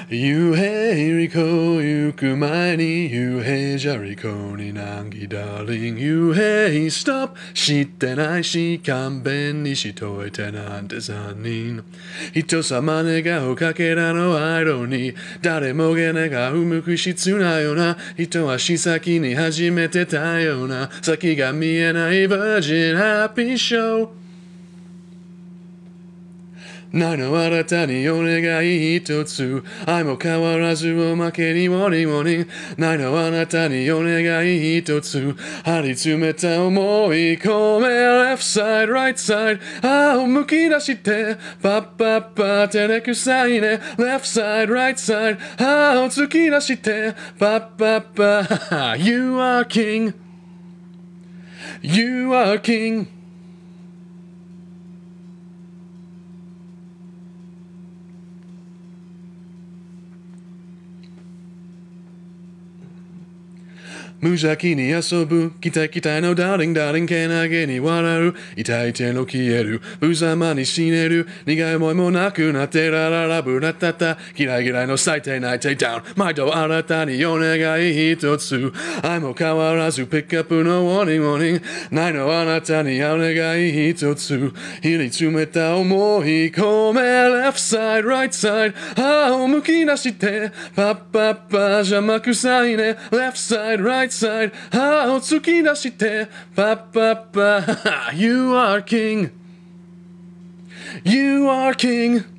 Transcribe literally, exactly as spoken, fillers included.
幽閉リコ行く前に幽閉じゃリコに難儀ダーリン幽閉ストップ知ってないし勘弁にしといてなんて残忍人様願うかけらのアイドルに誰もが願う無機質なような人足先に始めてたような先が見えないバージンハッピーショーないのあなたにお願い一つ愛も変わらずおまけにウォーニングウォーニングないのあなたにお願い一つ張り詰めた思い込め Left side right side 歯をむき出してパッパッパ照れくさいね Left side right side 歯を突き出してパッパッパYou are king You are king無邪気に遊ぶ期待期待のダーリンダーリンけなげに笑う痛い手の消える無様に死ねる苦い思いもなくなってラララブラタタ嫌い嫌いの最低なテイダウン毎度あなたにお願い一つ愛も変わらずピックアップのウォーニングウォーニングないのあなたにお願い一つひり詰めた思い込め Left side right side 歯をむき出してパッパッパ邪魔くさいね Left side right side 歯を突き出してパッパッパ You are king You are king